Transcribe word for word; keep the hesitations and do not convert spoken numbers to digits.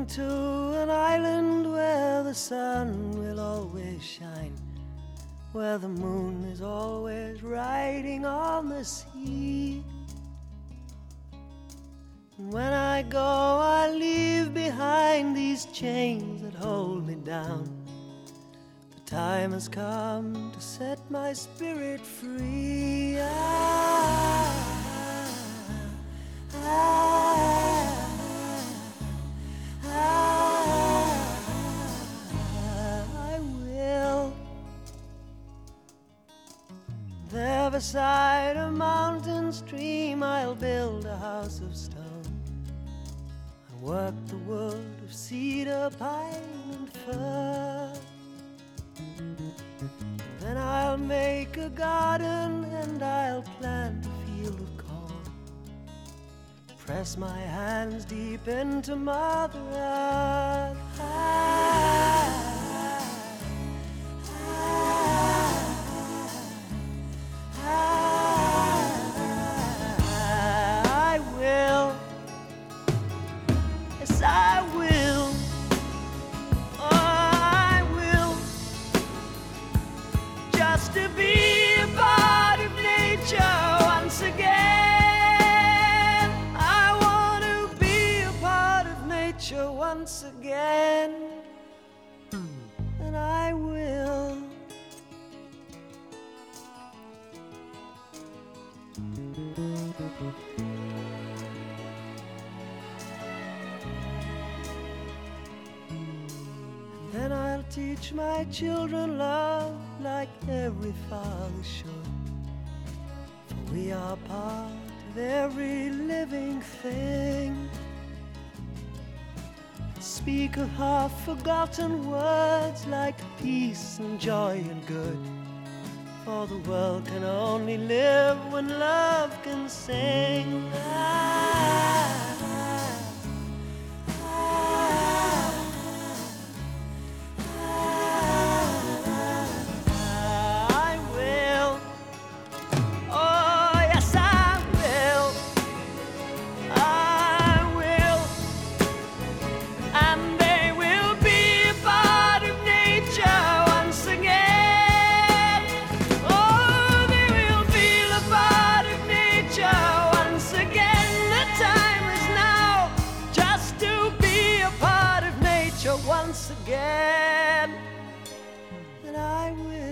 Moving to an island where the sun will always shine, where the moon is always riding on the sea. And when I go, I leave behind these chains that hold me down. The time has come to set my spirit free. I, I, I will. There beside a mountain stream I'll build a house of stone. I work the wood of cedar, pine and fir. Then I'll make a garden and I'll plant a field of corn. Press my hands deep into Mother Earth. I, I will, yes I will, oh I will, just to be a part of nature once again. I want to be a part of nature once again, and I will. Then I'll teach my children love like every father should. For we are part of every living thing. Speak of half-forgotten words like peace and joy and good. For the world can only live when love can sing. I, once again, and I will.